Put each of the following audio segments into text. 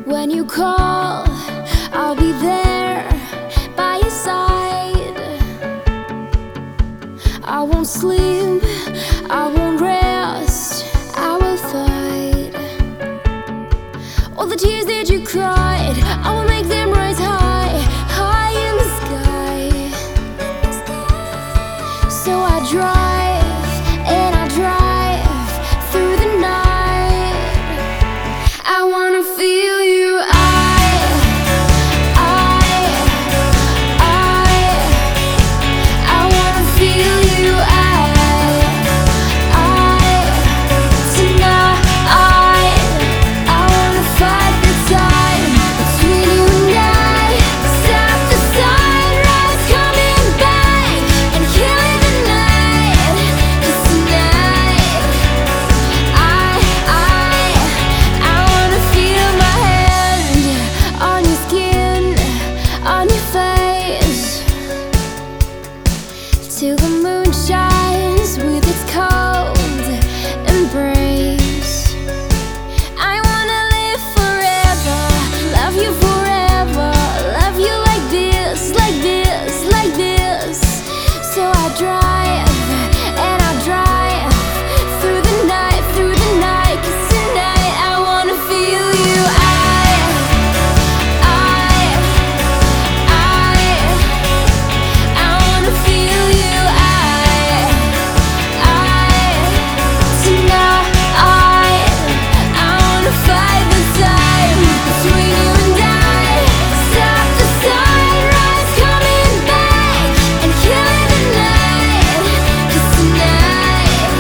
When you call, I'll be there by your side. I won't sleep, I won't rest, I will fight. All the tears that you cried, I will make them rise high, high in the sky. So I drive, and I drive through the night. I wanna feel you. I wanna feel you. Tonight, I wanna fight the time between you and I. Stop the sunrise coming back and killing the night. 'Cause tonight, I wanna feel my hand on your skin, on your face, till the moon shines with its cold embrace. I wanna live forever, love you forever, love you like this, like this, like this. So I drive, and I drive through the night, 'cause tonight I wanna feel you. I wanna feel you. Tonight, I wanna fight the time between you and I. Stop the sunrise coming back and killing the night. 'Cause tonight,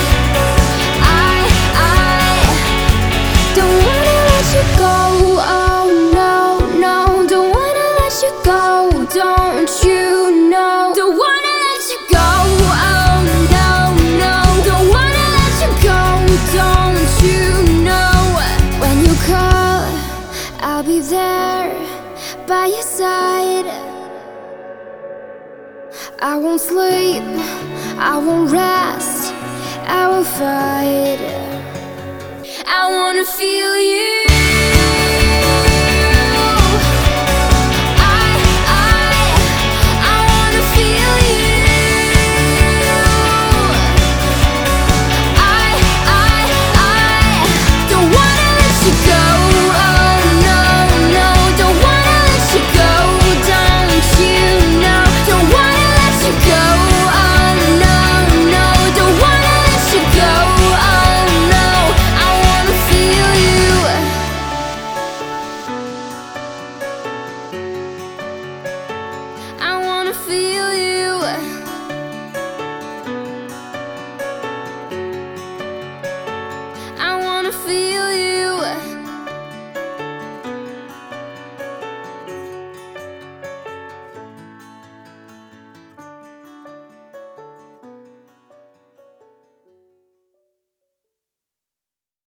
I don't wanna let you go. Oh no, no, don't wanna let you go. Don't you know? Don't wanna let you go. Oh no, no, don't wanna let you go. Don't you know? When you call, I'll be there by your side. I won't sleep, I won't rest, I will fight. I wanna feel you.